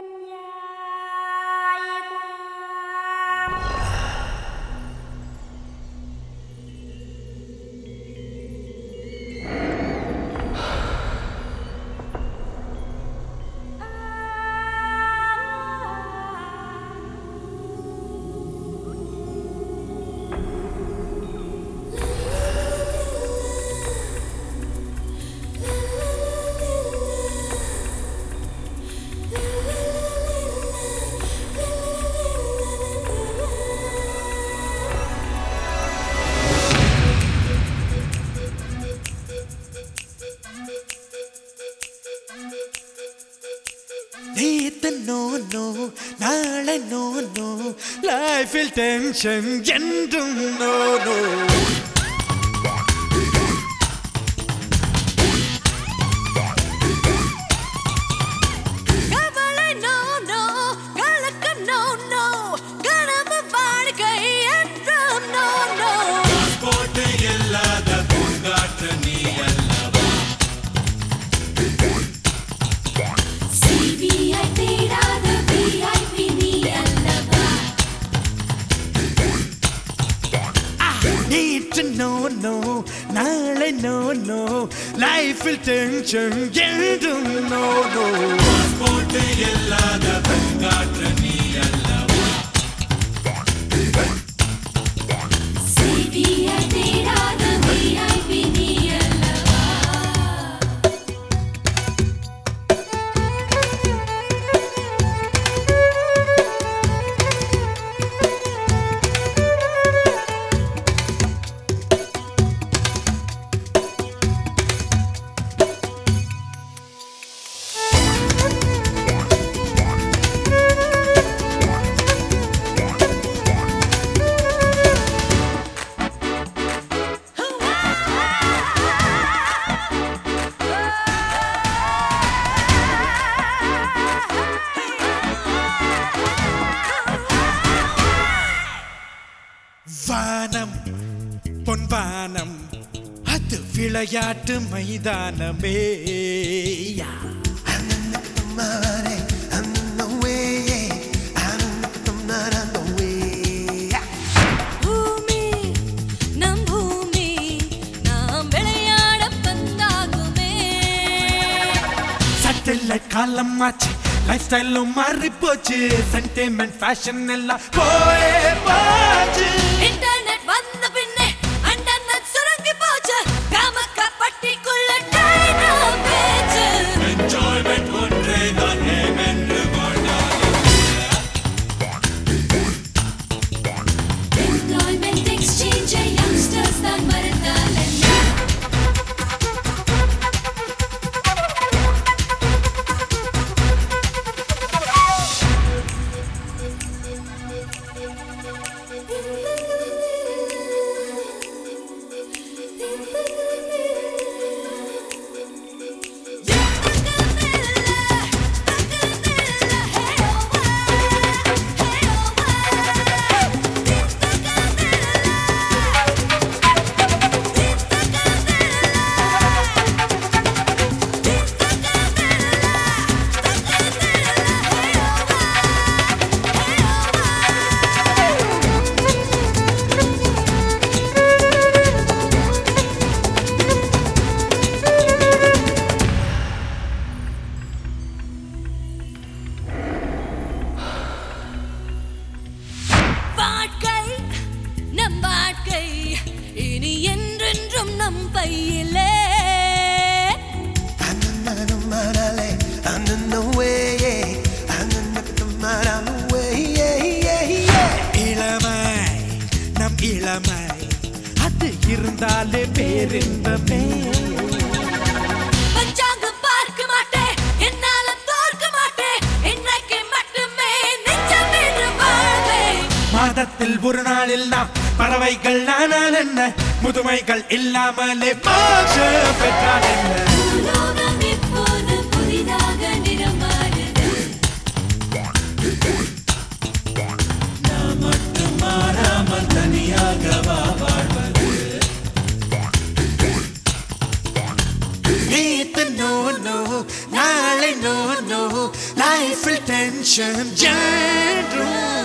No, nale no, life will tension, gentle no. No, nale no, life will tension, gentle no. Passport illada bangaatra nee allava CBI தேடாத VIP nee allava வானம் பொன்வானம் அது விளையாட்டு மைதானமே பூமி நம் பூமி நாம் விளையாட பந்தாகுமே சட்டில் காலம் ஆச்சு லைஃப் ஸ்டைலும் மாறி போச்சு சென்டிமெண்ட் ஃபேஷன் எல்லாம் போயே போச்சு இன்டர்நெட் வந்த பின்னே அண்டர்நெட் சுருங்கி போச்சு காமக்கா பட்டிக்குள்ள டைனா பேச்சு என்ஜாய்மென்ட் ஒன்றே தான் ஏமென்று எம்ப்ளாய்மெண்ட் எக்ஸ்சேஞ்ச் யங்ஸ்டர்ஸ் தான் மறந்தால் என்ன வாழ்க்கை இனி என்றென்றும் நம் பையிலே இளமை நம் இளமை அது இருந்தாலே பேரின்பமே பஞ்சாங்கம் பார்க்க மாட்டேன் என்னால தோற்க மாட்டேன் இன்றைக்கு மட்டுமே நிச்சயம் என்று வாழ்வேன் மாதத்தில் ஒரு நாளில் நாம் பறவைகள் ஆனால் என்ன முதுமைகள் இல்லாமலே மாற்ற பெற்றால் என்ன உலோகம் இப்போது புதிதாக நிறமாறுது நான் மட்டும் மாறாமல் தனியாகவா வாழ்வது நேத்து no, நாளை no, லைஃபில் டென்ஷன் ஜென்றும்